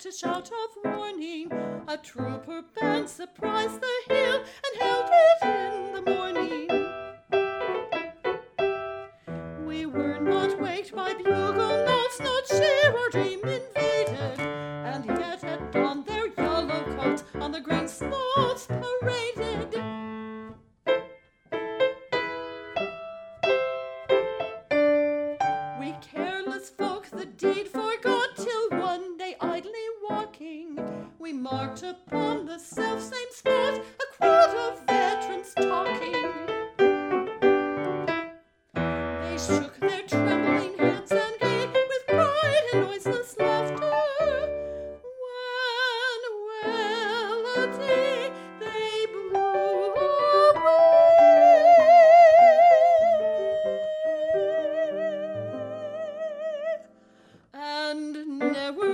a shout of warning. A trooper band surprised the hill and held it in the morning. We were not waked by bugle notes, not cheer or dream invaded, and yet at dawn their yellow coats on the green slopes paraded. We careless folk the deed forgot, till one day idly walking, we marked upon the selfsame spot a quad of veterans talking. They shook their trembling hands and gay with pride and noiseless laughter, when well a day they blew away, and never